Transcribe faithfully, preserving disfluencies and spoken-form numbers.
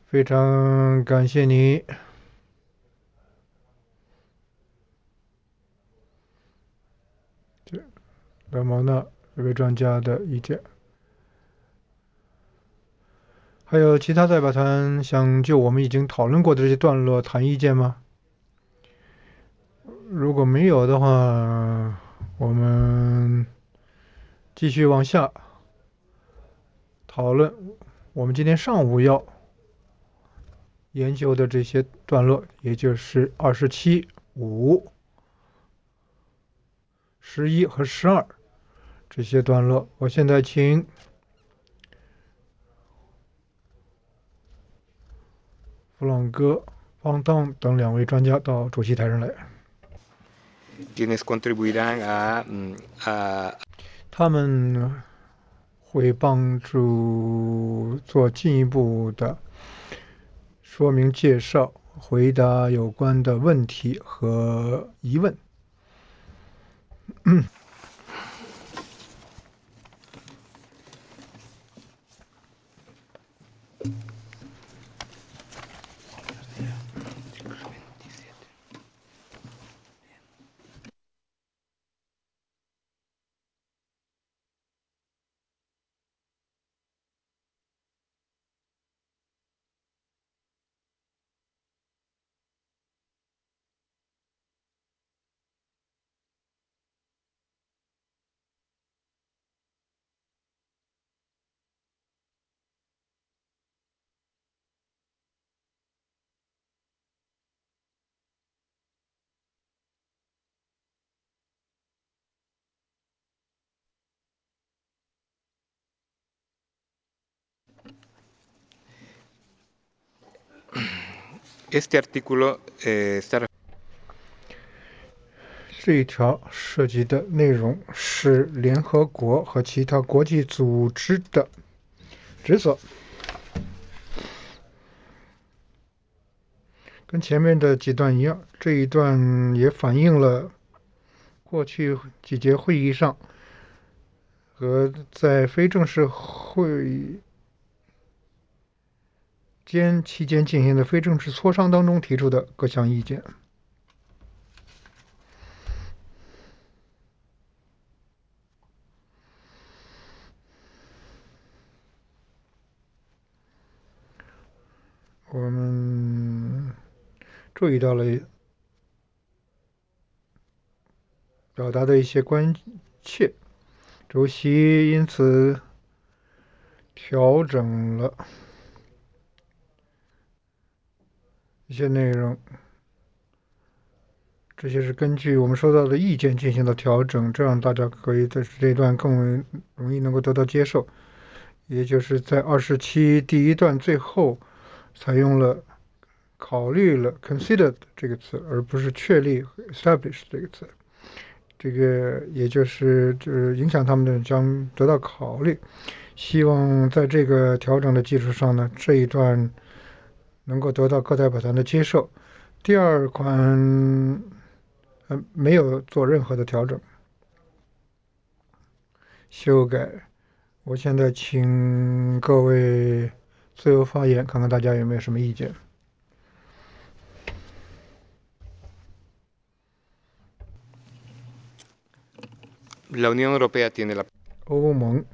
非常感谢你，勒蒙纳这位专家的意见。还有其他代表团想就我们已经讨论过的这些段落谈意见吗？如果没有的话，我们继续往下讨论我们今天上午要研究的这些段落，也就是二十七、五、十一和十二这些段落。我现在请弗朗哥、方当等两位专家到主席台上来。 quienes contribuirán a, mm, a, 他们会帮助做进一步的说明介绍，回答有关的问题和疑问。 este artículo eh, está 这一条涉及的内容是联合国和其他国际组织的职责，跟前面的几段一样，这一段也反映了过去几节会议上和在非正式会议间期间进行的非正式磋商当中提出的各项意见。我们注意到了表达的一些关切，主席因此调整了一些内容，这些是根据我们收到的意见进行的调整，这样大家可以在这一段更容易能够得到接受。也就是在二十七第一段最后采用了考虑了 considered 这个词，而不是确立 establish 这个词。这个也就是就是影响他们的将得到考虑。希望在这个调整的基础上呢，这一段能够得到各代表团的接受。第二款呃没有做任何的调整修改。我现在请各位自由发言，看看大家有没有什么意见。 la Unión Europea tiene la 欧盟